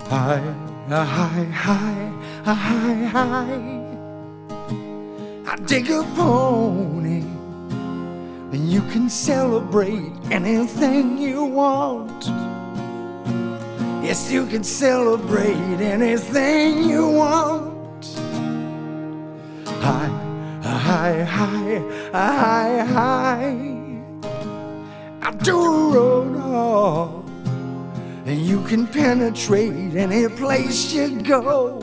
Hi, hi, hi, hi, hi. I dig a pony, and you can celebrate anything you want. Yes, you can celebrate anything you want. Hi, hi, hi, hi, hi. I do a road hog, and you can penetrate any place you go.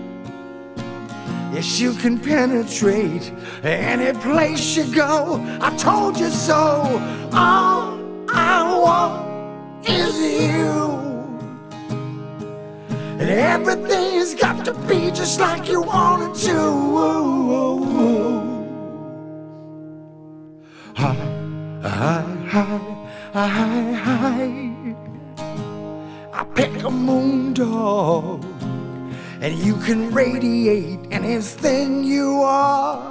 Yes, you can penetrate any place you go. I told you so. All I want is you. And everything's got to be just like you want it to. Hi, hi, hi, hi, hi. I pick a moon dog, and you can radiate anything you are.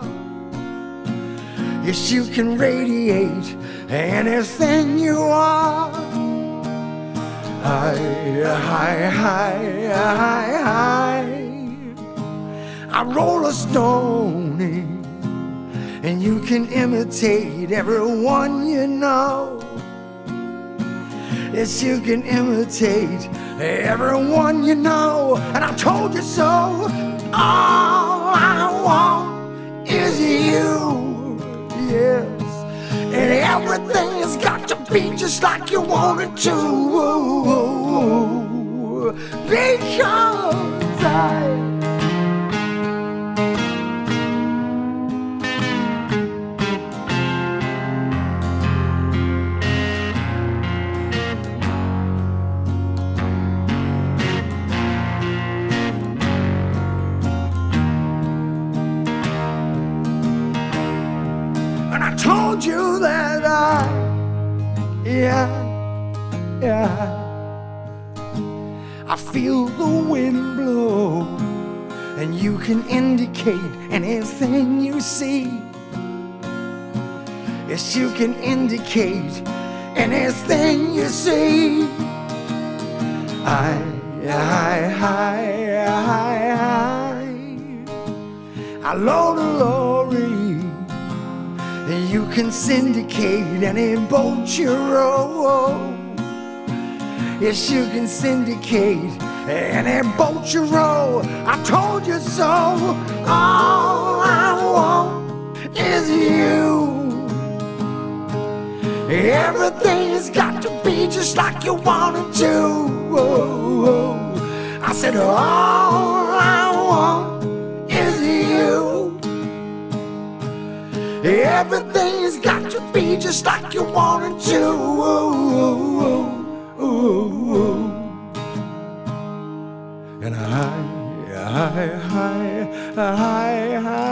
Yes, you can radiate anything you are. Hi, hi, hi, hi, hi. I roll a stone, and you can imitate everyone you know. Yes, you can imitate everyone you know. And I told you so. All I want is you. Yes. And everything has got to be just like you want it to. Because I told you that I feel the wind blow, and you can indicate anything you see. Yes, you can indicate anything you see. Hi, hi, hi, hi, hi. I load a lorry, and you can syndicate any boat you row. Yes, you can syndicate any boat you row. I told you so. All I want is you. Everything's got to be just like you want it to. I said, all I want is you. Everything's got to be just like you want it to. And hi, hi, hi, hi, hi.